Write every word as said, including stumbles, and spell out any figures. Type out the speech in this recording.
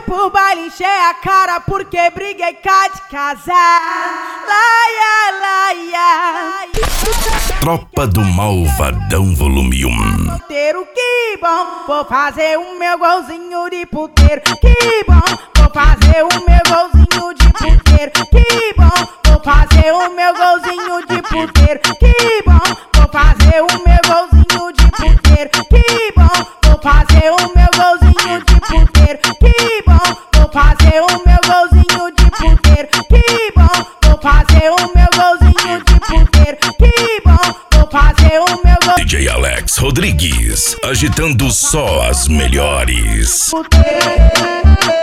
fui pro baile, encher a cara porque briguei cá de casar. Laia, laia. Tropa do Malvadão Volume um. Puteiro, que bom, vou fazer o meu golzinho de puteiro. Que bom, vou fazer o meu golzinho de puteiro. Que bom, vou fazer o meu golzinho de puteiro. Que bom, vou fazer o meu golzinho de puteiro. Que bom, vou fazer o meu golzinho de puteiro. Que bom, vou fazer o meu golzinho de puteiro. Que bom, vou fazer o meu golzinho de puteiro. Que bom, vou fazer o meu golzinho. D J Alex Rodrigues, agitando só as melhores. Puteiro.